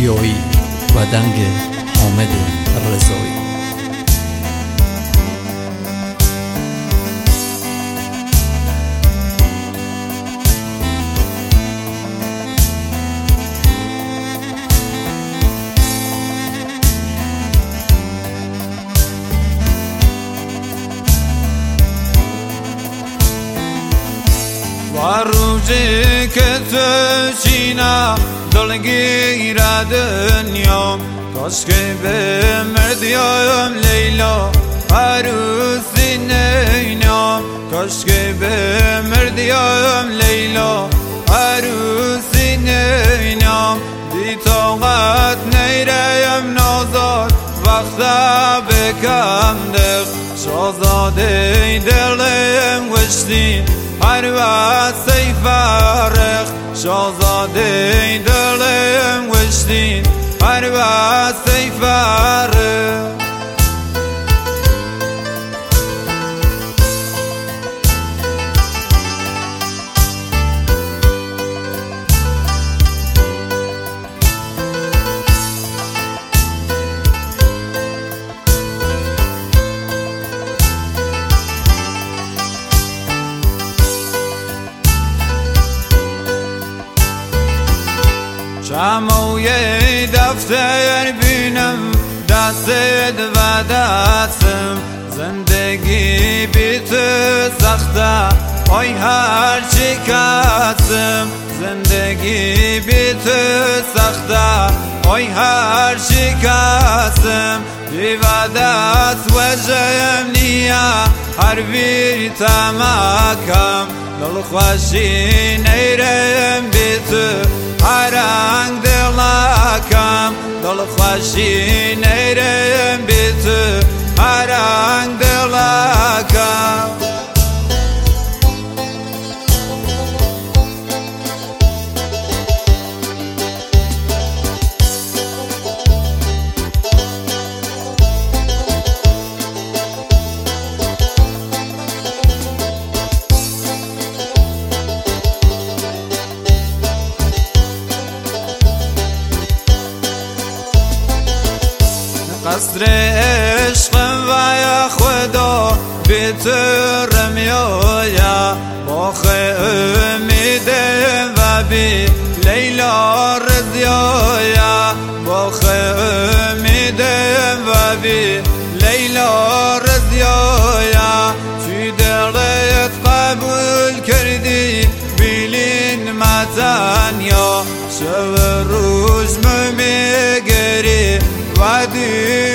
گیایی و دنگ حامد رضایی. روزی که تو چینا دلگیر دنیا کاش که بمردیم لیلا عروسی نینام کاش که بمردیم لیلا عروسی نینام بی طاقت نیریم نازار وقتا بکم دق شازاده دلم وشتین هر واسه فارغ شازاده دلم وشتین هر واسه فارغ شموی دفتر بینم دستت و دستم زندگی بی تو سخته آی هر چی کسم زندگی بی تو سخته آی هر چی کسم بی و دست و جمنیه هر بی تمکم دل خوشی نیرم بی تو هرنگ دلکم دل خوشی نیرم بی تو هرنگ دلکم قصر عشقم و یا خدا بیترم یا باخ امیدم و بی لیلا رضیا باخ امیدم و بی لیلا رضیا چی دلت قبول کردی بیلین متن یا شب روز میگری و